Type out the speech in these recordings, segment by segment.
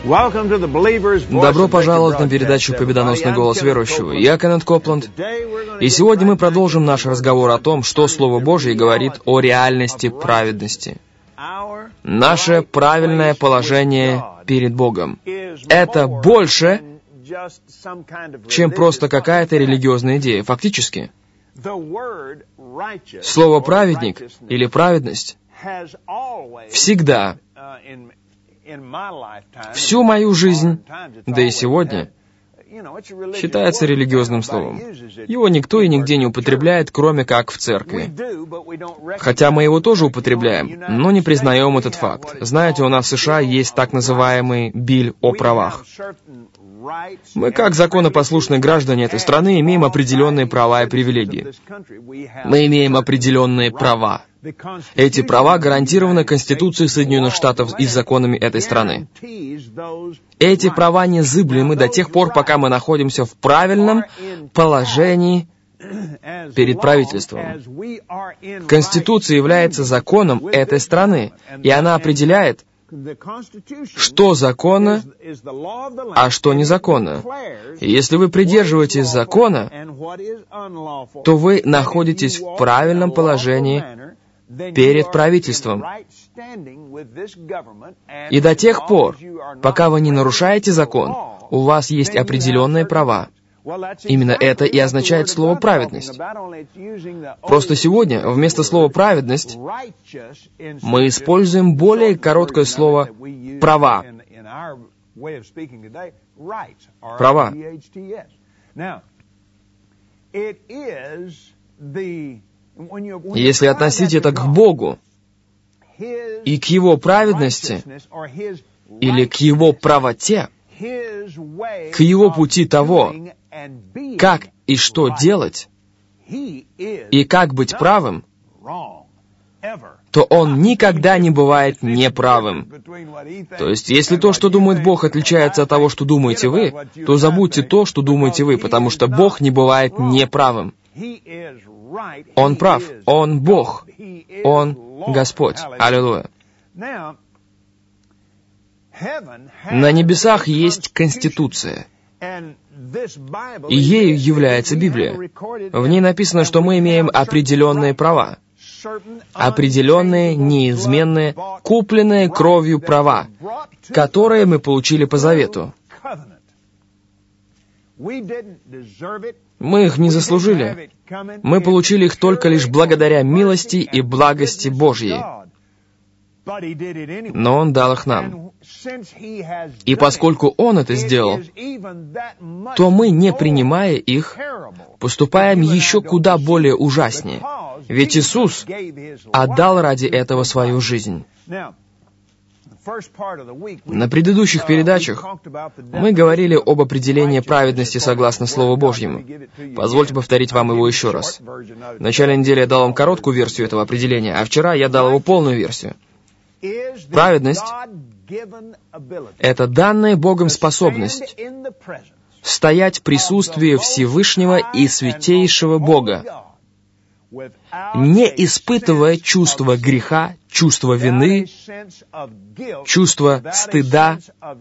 Добро пожаловать на передачу «Победоносный голос верующего». Я Кеннет Копланд, и сегодня мы продолжим наш разговор о том, что Слово Божье говорит о реальности праведности. Наше правильное положение перед Богом — это больше, чем просто какая-то религиозная идея. Фактически, слово «праведник» или «праведность» всегда, всю мою жизнь, да и сегодня, считается религиозным словом. Его никто и нигде не употребляет, кроме как в церкви. Хотя мы его тоже употребляем, но не признаем этот факт. Знаете, у нас в США есть так называемый Биль о правах. Мы, как законопослушные граждане этой страны, имеем определенные права и привилегии. Мы имеем определенные права. Эти права гарантированы Конституцией Соединенных Штатов и законами этой страны. Эти права незыблемы до тех пор, пока мы находимся в правильном положении перед правительством. Конституция является законом этой страны, и она определяет, что законно, а что незаконно. И если вы придерживаетесь закона, то вы находитесь в правильном положении перед правительством. И до тех пор, пока вы не нарушаете закон, у вас есть определенные права. Именно это и означает слово «праведность». Просто сегодня вместо слова «праведность» мы используем более короткое слово «права». Права. Если относить это к Богу и к Его праведности или к Его правоте, к Его пути того, как и что делать, и как быть правым, то Он никогда не бывает неправым. То есть, если то, что думает Бог, отличается от того, что думаете вы, то забудьте то, что думаете вы, потому что Бог не бывает неправым. Он прав, Он Бог, Он Господь. Аллилуйя. На небесах есть Конституция, и ею является Библия. В ней написано, что мы имеем определенные права, определенные, неизменные, купленные кровью права, которые мы получили по завету. Мы их не заслужили. Мы получили их только лишь благодаря милости и благости Божьей. Но Он дал их нам. И поскольку Он это сделал, то мы, не принимая их, поступаем еще куда более ужаснее. Ведь Иисус отдал ради этого свою жизнь. На предыдущих передачах мы говорили об определении праведности согласно Слову Божьему. Позвольте повторить вам его еще раз. В начале недели я дал вам короткую версию этого определения, а вчера я дал его полную версию. Праведность — это данная Богом способность стоять в присутствии Всевышнего и Святейшего Бога, не испытывая чувство греха, чувство вины, чувство стыда,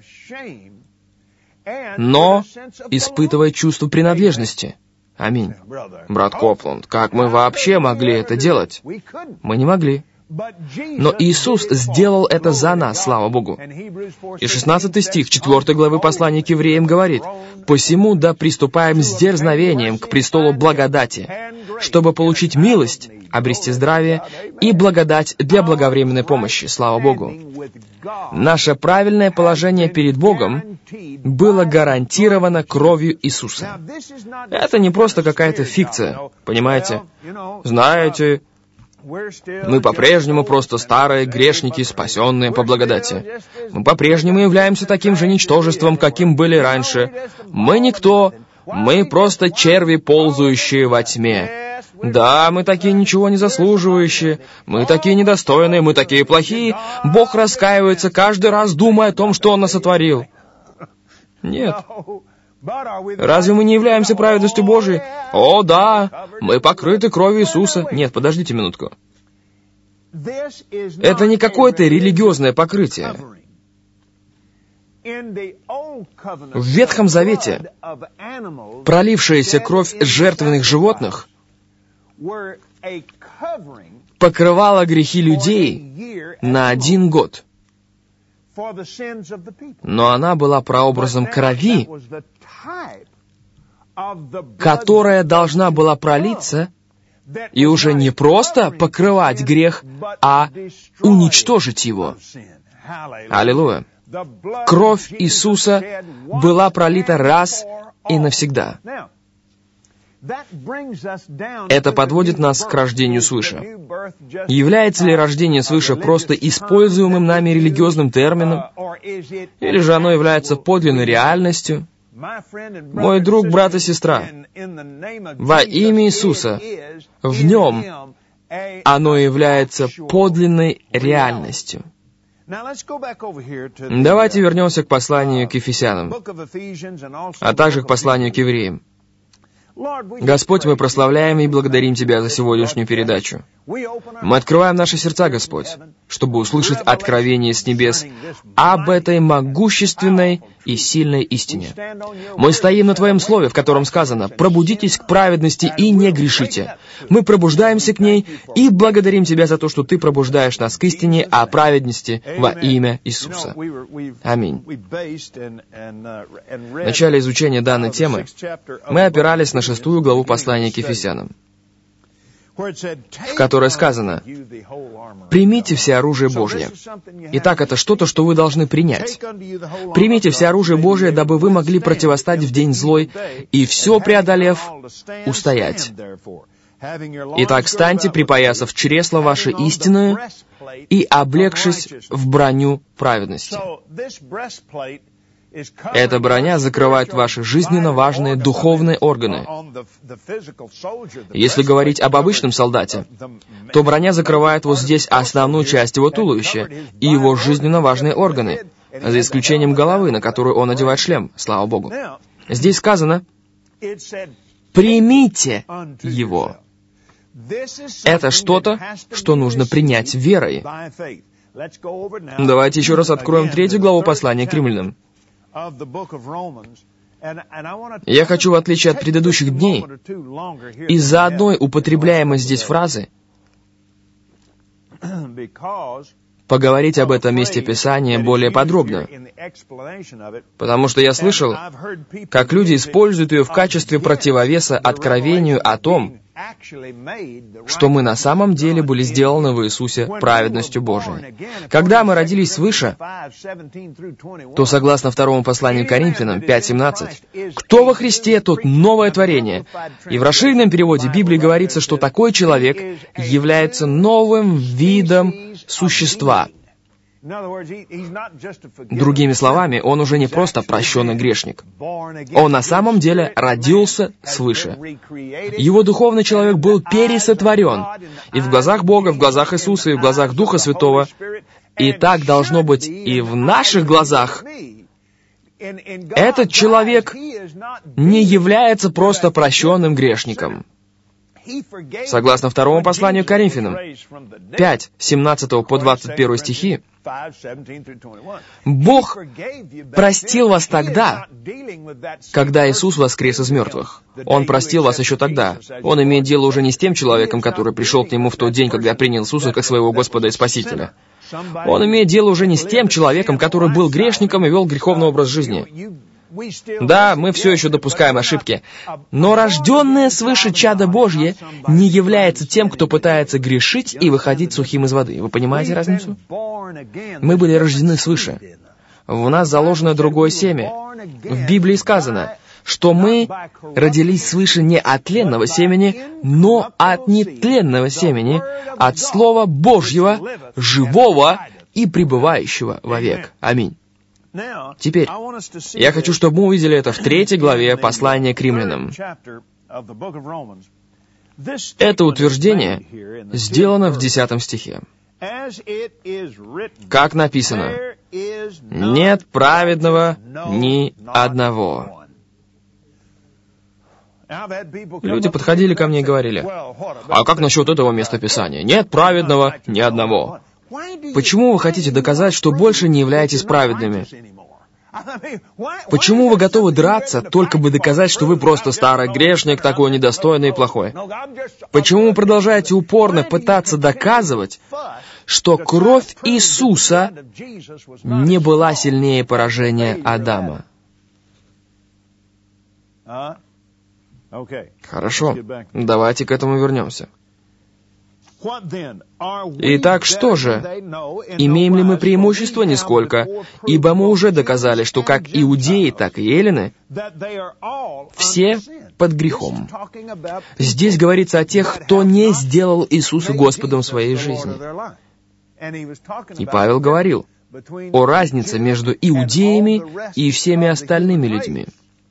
но испытывая чувство принадлежности. Аминь. Брат Копланд, как мы вообще могли это делать? Мы не могли. Но Иисус сделал это за нас, слава Богу. И 16 стих 4 главы послания к евреям говорит: «Посему да приступаем с дерзновением к престолу благодати, чтобы получить милость, обрести здравие и благодать для благовременной помощи». Слава Богу. Наше правильное положение перед Богом было гарантировано кровью Иисуса. Это не просто какая-то фикция, понимаете? Знаете, мы по-прежнему просто старые грешники, спасенные по благодати. Мы по-прежнему являемся таким же ничтожеством, каким были раньше. Мы никто, мы просто черви, ползающие во тьме. Да, мы такие ничего не заслуживающие, мы такие недостойные, мы такие плохие. Бог раскаивается каждый раз, думая о том, что Он нас сотворил. Нет. Разве мы не являемся праведностью Божией? О, да, мы покрыты кровью Иисуса. Нет, подождите минутку. Это не какое-то религиозное покрытие. В Ветхом Завете пролившаяся кровь жертвенных животных покрывала грехи людей на 1 год. Но она была прообразом крови, которая должна была пролиться и уже не просто покрывать грех, а уничтожить его. Аллилуйя! Кровь Иисуса была пролита раз и навсегда. Это подводит нас к рождению свыше. Является ли рождение свыше просто используемым нами религиозным термином, или же оно является подлинной реальностью? Мой друг, брат и сестра, во имя Иисуса, в Нем оно является подлинной реальностью. Давайте вернемся к посланию к Ефесянам, а также к посланию к евреям. Господь, мы прославляем и благодарим Тебя за сегодняшнюю передачу. Мы открываем наши сердца, Господь, чтобы услышать откровение с небес об этой могущественной и сильной истине. Мы стоим на Твоем Слове, в котором сказано: «Пробудитесь к праведности и не грешите». Мы пробуждаемся к ней и благодарим Тебя за то, что Ты пробуждаешь нас к истине о праведности во имя Иисуса. Аминь. В начале изучения данной темы мы опирались на 6 главу послания к Ефесянам, в которой сказано: «Примите все оружие Божье». Итак, это что-то, что вы должны принять. «Примите все оружие Божье, дабы вы могли противостать в день злой, и все преодолев, устоять. Итак, станьте, припоясав чресло ваше истинное, и облегшись в броню праведности». Эта броня закрывает ваши жизненно важные духовные органы. Если говорить об обычном солдате, то броня закрывает вот здесь основную часть его туловища и его жизненно важные органы, за исключением головы, на которую он надевает шлем, слава Богу. Здесь сказано: «Примите его». Это что-то, что нужно принять верой. Давайте еще раз откроем 3 главу послания к Римлянам. Я хочу, в отличие от предыдущих дней, из-за одной употребляемой здесь фразы поговорить об этом месте Писания более подробно, потому что я слышал, как люди используют ее в качестве противовеса откровению о том, что мы на самом деле были сделаны в Иисусе праведностью Божией. Когда мы родились свыше, то, согласно 2 посланию к Коринфянам 5:17, «Кто во Христе, тот новое творение». И в расширенном переводе Библии говорится, что такой человек является новым видом существа. Другими словами, он уже не просто прощенный грешник. Он на самом деле родился свыше. Его духовный человек был пересотворен. И в глазах Бога, в глазах Иисуса, и в глазах Духа Святого. И так должно быть и в наших глазах. Этот человек не является просто прощенным грешником. Согласно 2 посланию к Коринфянам 5, 17 по 21 стихи, Бог простил вас тогда, когда Иисус воскрес из мертвых. Он простил вас еще тогда. Он имеет дело уже не с тем человеком, который пришел к Нему в тот день, когда принял Иисуса как своего Господа и Спасителя. Он имеет дело уже не с тем человеком, который был грешником и вел греховный образ жизни. Да, мы все еще допускаем ошибки, но рожденное свыше чадо Божье не является тем, кто пытается грешить и выходить сухим из воды. Вы понимаете разницу? Мы были рождены свыше. В нас заложено другое семя. В Библии сказано, что мы родились свыше не от тленного семени, но от нетленного семени, от Слова Божьего, живого и пребывающего вовек. Аминь. Теперь, я хочу, чтобы мы увидели это в 3 главе послания к Римлянам. Это утверждение сделано в 10 стихе. Как написано: «Нет праведного ни одного». Люди подходили ко мне и говорили: «А как насчет этого места Писания? Нет праведного ни одного». Почему вы хотите доказать, что больше не являетесь праведными? Почему вы готовы драться, только бы доказать, что вы просто старый грешник, такой недостойный и плохой? Почему вы продолжаете упорно пытаться доказывать, что кровь Иисуса не была сильнее поражения Адама? Хорошо, давайте к этому вернемся. Итак, что же? Имеем ли мы преимущество? Нисколько, ибо мы уже доказали, что как иудеи, так и эллины все под грехом. Здесь говорится о тех, кто не сделал Иисуса Господом своей жизни. И Павел говорил о разнице между иудеями и всеми остальными людьми.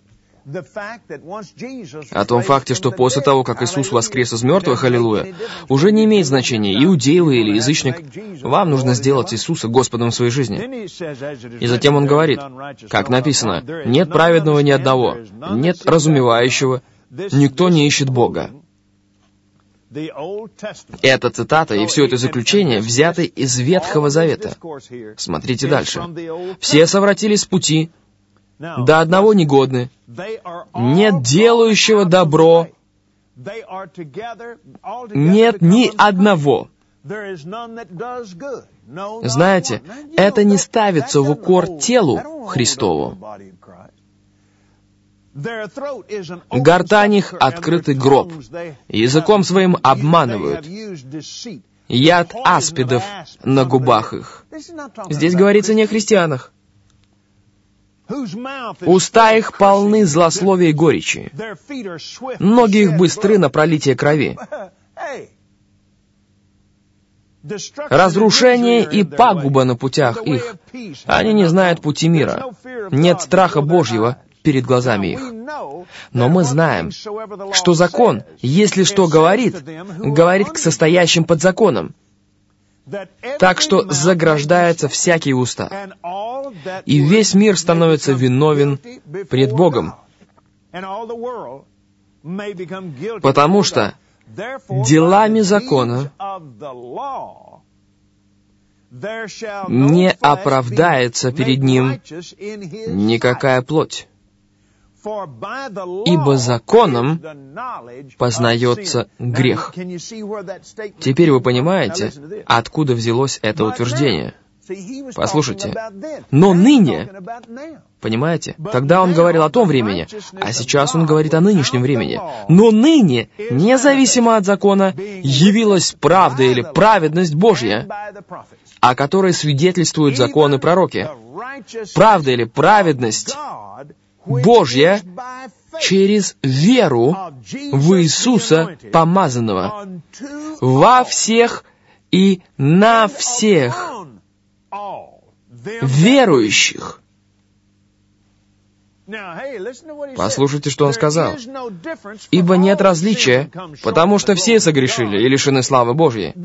О том факте, что после того, как Иисус воскрес из мертвых, аллилуйя, уже не имеет значения, иудей вы или язычник, вам нужно сделать Иисуса Господом в своей жизни. И затем он говорит, как написано, «Нет праведного ни одного, нет разумевающего, никто не ищет Бога». Эта цитата и все это заключение взяты из Ветхого Завета. Смотрите дальше. «Все совратились с пути, до одного негодны, нет делающего добро, нет ни одного». Знаете, это не ставится в укор телу Христову. Гортань их — открытый гроб, языком своим обманывают, яд аспидов на губах их. Здесь говорится не о христианах. Уста их полны злословия и горечи. Ноги их быстры на пролитие крови. Разрушение и пагуба на путях их. Они не знают пути мира. Нет страха Божьего перед глазами их. Но мы знаем, что закон, если что говорит, говорит к состоящим под законом. Так что заграждаются всякие уста, и весь мир становится виновен пред Богом, потому что делами закона не оправдается перед Ним никакая плоть, ибо законом познается грех. Теперь вы понимаете, откуда взялось это утверждение. Послушайте. Но ныне, понимаете, тогда он говорил о том времени, а сейчас он говорит о нынешнем времени. Но ныне, независимо от закона, явилась правда или праведность Божья, о которой свидетельствуют законы и пророки. Правда или праведность Божья через веру в Иисуса Помазанного во всех и на всех верующих. Послушайте, что он сказал. «Ибо нет различия, потому что все согрешили и лишены славы Божьей,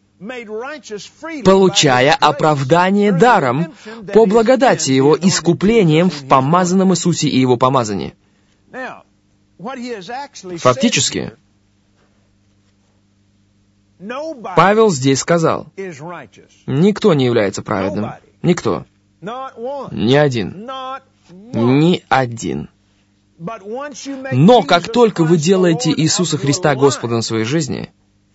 получая оправдание даром по благодати Его искуплением в помазанном Иисусе и Его помазании». Фактически, Павел здесь сказал, никто не является праведным. Никто. Ни один. Ни один. Но как только вы делаете Иисуса Христа Господом в своей жизни,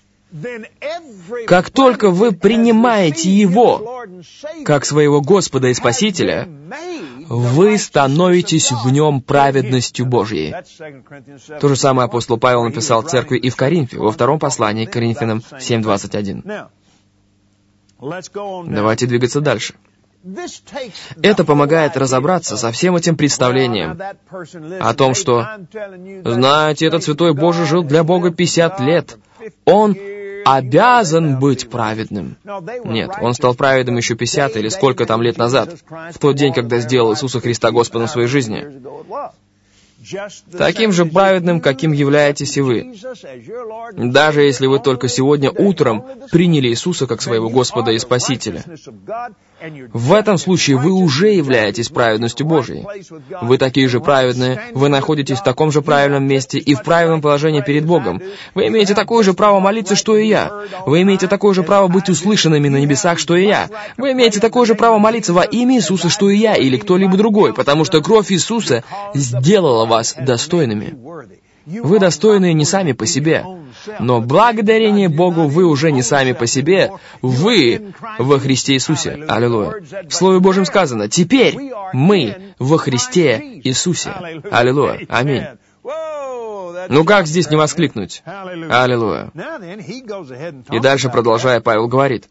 как только вы принимаете Его как своего Господа и Спасителя, вы становитесь в Нем праведностью Божьей. То же самое апостол Павел написал церкви и в Коринфе, во втором послании к Коринфянам 7:21. Давайте двигаться дальше. Это помогает разобраться со всем этим представлением о том, что, знаете, этот святой Божий жил для Бога 50 лет. Он обязан быть праведным. Нет, он стал праведным еще 50 или сколько там лет назад, в тот день, когда сделал Иисуса Христа Господом в своей жизни. таким же праведным, каким являетесь и вы. Даже если вы только сегодня утром приняли Иисуса как своего Господа и Спасителя. В этом случае вы уже являетесь праведностью Божьей. Вы такие же праведные, вы находитесь в таком же правильном месте и в правильном положении перед Богом. Вы имеете такое же право молиться, что и я. Вы имеете такое же право быть услышанными на небесах, что и я. Вы имеете такое же право молиться во имя Иисуса, что и я, или кто-либо другой, потому что кровь Иисуса сделала вас достойными. Вы достойны не сами по себе, но благодарение Богу вы уже не сами по себе, вы во Христе Иисусе. Аллилуйя. В Слове Божьем сказано: «Теперь мы во Христе Иисусе». Аллилуйя. Аминь. Ну как здесь не воскликнуть? Аллилуйя. И дальше, продолжая, Павел говорит: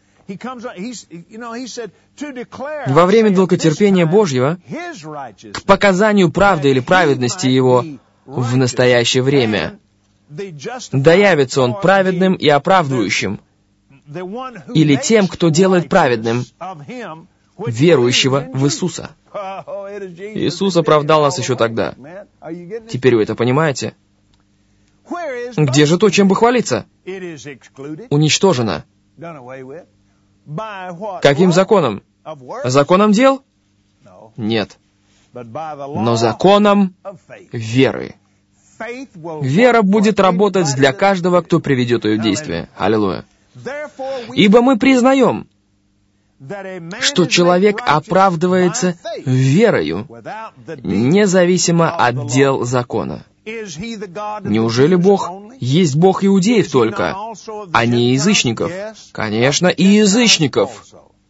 во время долготерпения Божьего к показанию правды или праведности Его в настоящее время да явится Он праведным и оправдывающим, или тем, кто делает праведным верующего в Иисуса. Иисус оправдал нас еще тогда. Теперь вы это понимаете? Где же то, чем бы хвалиться? Уничтожено. Каким законом? Законом дел? Нет. Но законом веры. Вера будет работать для каждого, кто приведет ее в действие. Аллилуйя. Ибо мы признаем, что человек оправдывается верою, независимо от дел закона. Неужели Бог есть Бог иудеев только, а не язычников? Конечно, и язычников.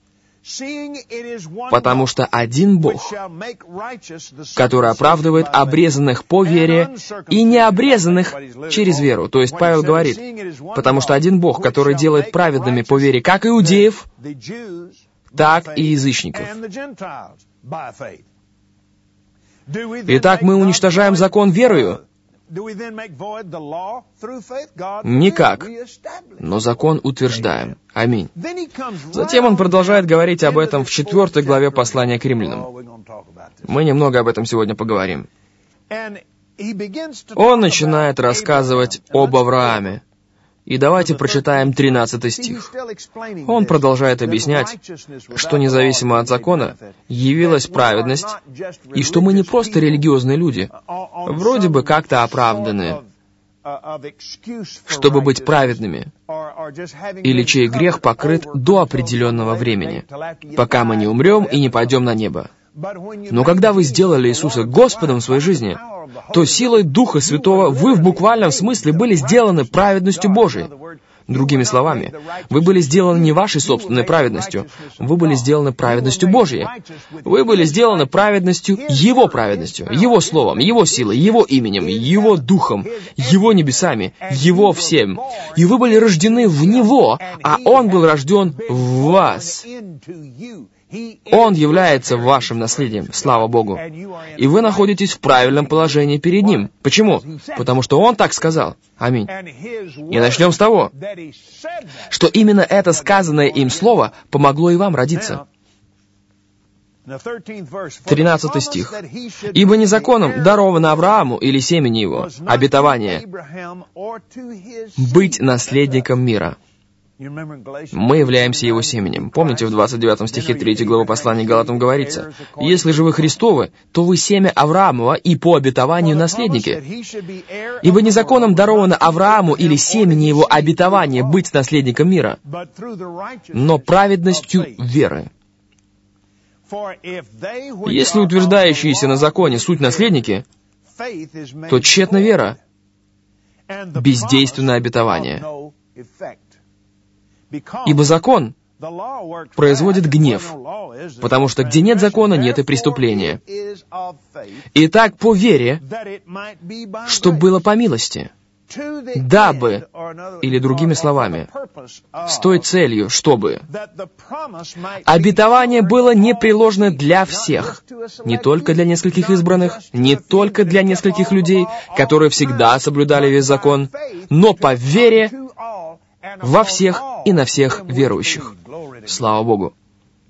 Потому что один Бог, который оправдывает обрезанных по вере и необрезанных через веру. То есть Павел говорит, потому что один Бог, который делает праведными по вере как иудеев, так и язычников. Итак, мы уничтожаем закон верою? Никак. Но закон утверждаем. Аминь. Затем он продолжает говорить об этом в 4 главе послания к римлянам. Мы немного об этом сегодня поговорим. Он начинает рассказывать об Аврааме. И давайте прочитаем 13 стих. Он продолжает объяснять, что независимо от закона явилась праведность, и что мы не просто религиозные люди, вроде бы как-то оправданные, чтобы быть праведными, или чей грех покрыт до определенного времени, пока мы не умрем и не пойдем на небо. Но когда вы сделали Иисуса Господом в своей жизни, то силой Духа Святого вы в буквальном смысле были сделаны праведностью Божией. Другими словами, вы были сделаны не вашей собственной праведностью, вы были сделаны праведностью Божией. Вы были сделаны праведностью, Его Словом, Его силой, Его именем, Его Духом, Его небесами, Его всем. И вы были рождены в Него, а Он был рожден в вас. Он является вашим наследием, слава Богу. И вы находитесь в правильном положении перед Ним. Почему? Потому что Он так сказал. Аминь. И начнем с того, что именно это сказанное им слово помогло и вам родиться. 13 стих. «Ибо не законом даровано Аврааму или семени его обетование быть наследником мира». Мы являемся Его семенем. Помните, в 29 стихе 3 главы послания к Галатам говорится, «Если же вы Христовы, то вы семя Авраамова и по обетованию наследники. Ибо не законом даровано Аврааму или семени его обетование быть наследником мира, но праведностью веры». Если утверждающиеся на законе суть наследники, то тщетна вера, бездейственное обетование. Ибо закон производит гнев, потому что где нет закона, нет и преступления. Итак, по вере, что было по милости, дабы, или другими словами, с той целью, чтобы обетование было непреложно для всех, не только для нескольких избранных, не только для нескольких людей, которые всегда соблюдали весь закон, но по вере во всех и на всех верующих. Слава Богу.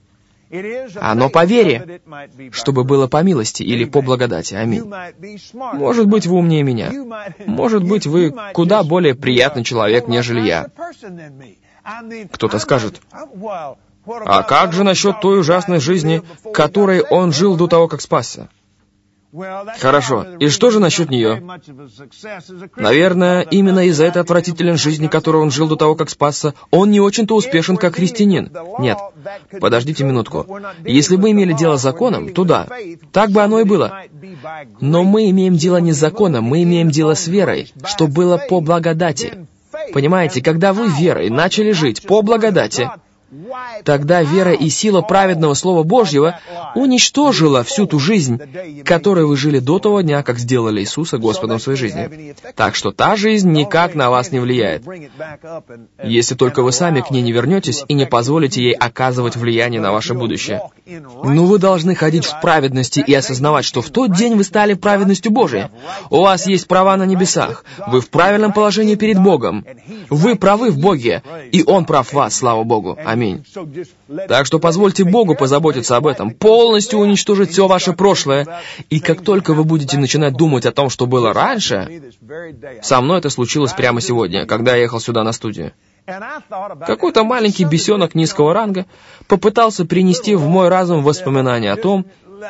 Оно по вере, чтобы было по милости или по благодати. Аминь. Может быть, вы умнее меня. Может быть, вы куда более приятный человек, нежели я. Кто-то скажет, а как же насчет той ужасной жизни, которой он жил до того, как спасся? Хорошо. И что же насчет нее? Наверное, именно из-за этой отвратительной жизни, которой он жил до того, как спасся, он не очень-то успешен как христианин. Нет. Подождите минутку. Если бы имели дело с законом, то да. Так бы оно и было. Но мы имеем дело не с законом, мы имеем дело с верой, что было по благодати. Понимаете, когда вы верой начали жить по благодати, тогда вера и сила праведного Слова Божьего уничтожила всю ту жизнь, которой вы жили до того дня, как сделали Иисуса Господом в своей жизни. Так что та жизнь никак на вас не влияет, если только вы сами к ней не вернетесь и не позволите ей оказывать влияние на ваше будущее. Но вы должны ходить в праведности и осознавать, что в тот день вы стали праведностью Божией. У вас есть права на небесах. Вы в правильном положении перед Богом. Вы правы в Боге, и Он прав в вас, слава Богу. Аминь. Так что позвольте Богу позаботиться об этом, полностью уничтожить все ваше прошлое. И как только вы будете начинать думать о том, что было раньше, со мной это случилось прямо сегодня, когда я ехал сюда на студию. Какой-то маленький бесенок низкого ранга попытался принести в мой разум воспоминания о том,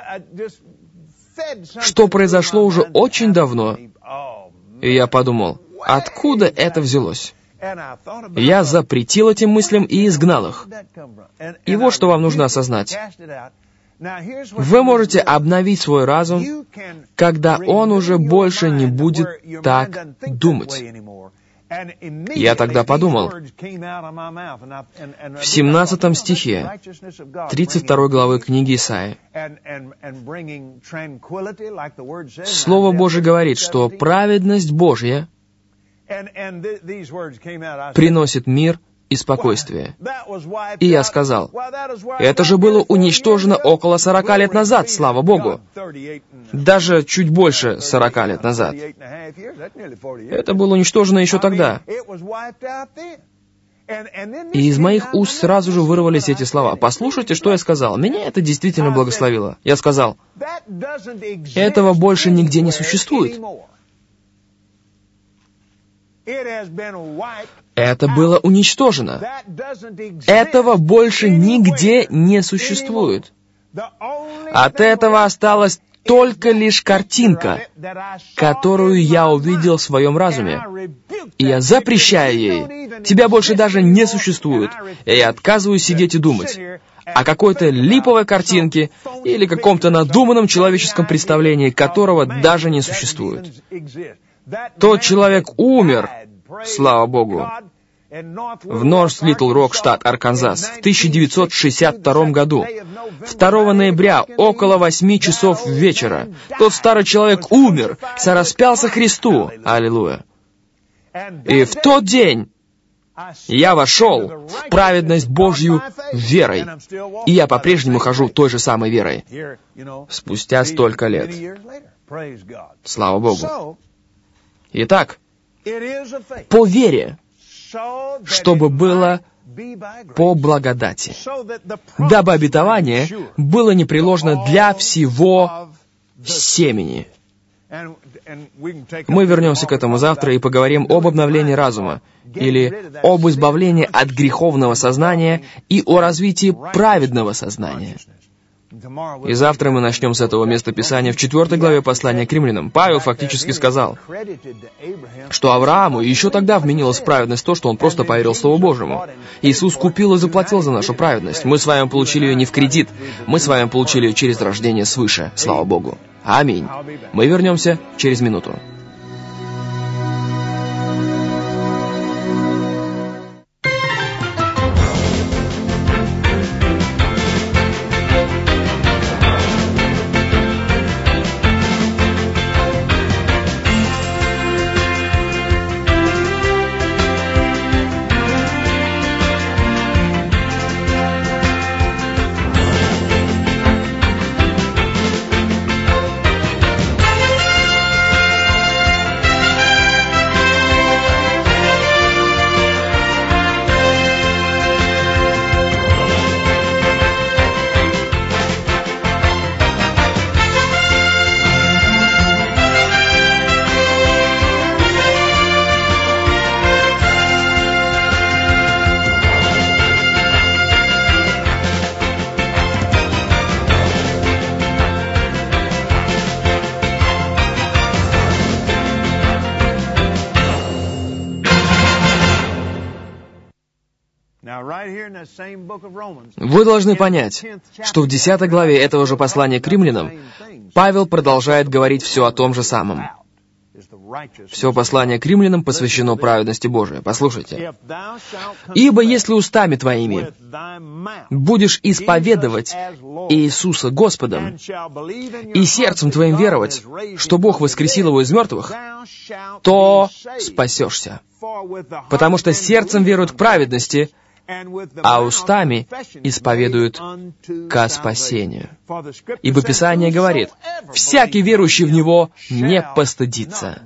что произошло уже очень давно. И я подумал, откуда это взялось? Я запретил этим мыслям и изгнал их. И вот что вам нужно осознать. Вы можете обновить свой разум, когда он уже больше не будет так думать. Я тогда подумал, в 17 стихе 32 главы книги Исаии, Слово Божие говорит, что праведность Божья приносит мир и спокойствие. И я сказал, это же было уничтожено около 40 лет назад, слава Богу. Даже чуть больше 40 лет назад. Это было уничтожено еще тогда. И из моих уст сразу же вырвались эти слова. Послушайте, что я сказал. Меня это действительно благословило. Я сказал, этого больше нигде не существует. Это было уничтожено. Этого больше нигде не существует. От этого осталась только лишь картинка, которую я увидел в своем разуме. И я запрещаю ей. Тебя больше даже не существует. И я отказываюсь сидеть и думать о какой-то липовой картинке или каком-то надуманном человеческом представлении, которого даже не существует. Тот человек умер, слава Богу, в Норс-Литл-Рок, штат Арканзас, в 1962 году. 2 ноября, около 8 часов вечера, тот старый человек умер, сораспялся Христу. Аллилуйя. И в тот день я вошел в праведность Божью верой. И я по-прежнему хожу той же самой верой. Спустя столько лет. Слава Богу. Итак, по вере, чтобы было по благодати, дабы обетование было непреложно для всего семени. Мы вернемся к этому завтра и поговорим об обновлении разума, или об избавлении от греховного сознания и о развитии праведного сознания. И завтра мы начнем с этого места Писания в 4 главе послания к римлянам. Павел фактически сказал, что Аврааму еще тогда вменилась праведность то, что он просто поверил Слову Божьему. Иисус купил и заплатил за нашу праведность. Мы с вами получили ее не в кредит, мы с вами получили ее через рождение свыше. Слава Богу. Аминь. Мы вернемся через минуту. Вы должны понять, что в 10 главе этого же послания к римлянам Павел продолжает говорить все о том же самом. Все послание к римлянам посвящено праведности Божией. Послушайте. «Ибо если устами твоими будешь исповедовать Иисуса Господом и сердцем твоим веровать, что Бог воскресил его из мертвых, то спасешься. Потому что сердцем веруют к праведности, а устами исповедуют ко спасению. Ибо Писание говорит, всякий верующий в Него не постыдится».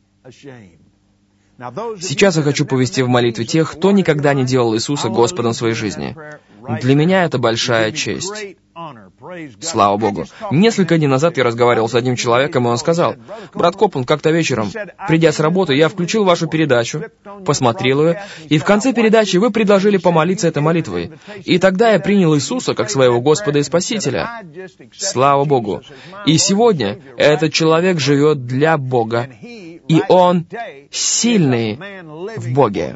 Сейчас я хочу повести в молитве тех, кто никогда не делал Иисуса Господом своей жизни. Для меня это большая честь. Слава Богу. Несколько дней назад я разговаривал с одним человеком, и он сказал: «Брат Копланд, как-то вечером, придя с работы, я включил вашу передачу, посмотрел ее, и в конце передачи вы предложили помолиться этой молитвой. И тогда я принял Иисуса как своего Господа и Спасителя». Слава Богу. И сегодня этот человек живет для Бога, и он сильный в Боге.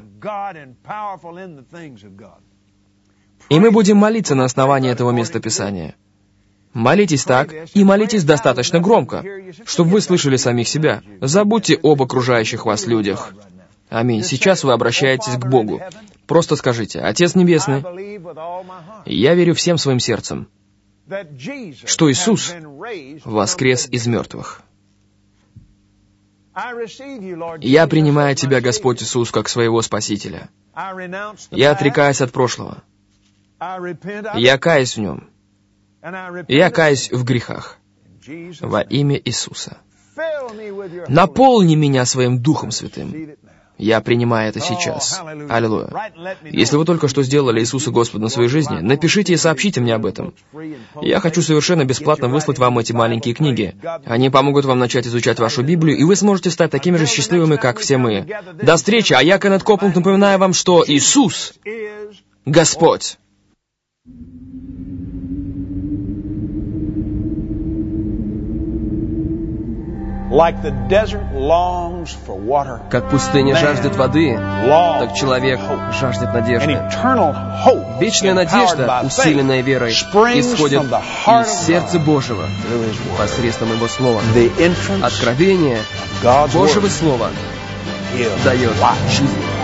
И мы будем молиться на основании этого местописания. Молитесь так, и молитесь достаточно громко, чтобы вы слышали самих себя. Забудьте об окружающих вас людях. Аминь. Сейчас вы обращаетесь к Богу. Просто скажите: «Отец Небесный, я верю всем своим сердцем, что Иисус воскрес из мертвых. Я принимаю Тебя, Господь Иисус, как своего Спасителя. Я отрекаюсь от прошлого. Я каюсь в нем. Я каюсь в грехах. Во имя Иисуса. Наполни меня своим Духом Святым. Я принимаю это сейчас. Аллилуйя. Если вы только что сделали Иисуса Господом в своей жизни, напишите и сообщите мне об этом. Я хочу совершенно бесплатно выслать вам эти маленькие книги. Они помогут вам начать изучать вашу Библию, и вы сможете стать такими же счастливыми, как все мы. До встречи, а я, Кеннет Копланд, напоминаю вам, что Иисус — Господь. Как пустыня жаждет воды, так человек жаждет надежды. Вечная надежда, усиленная верой, исходит из сердца Божьего посредством Его Слова. Откровение Божьего Слова дает жизнь.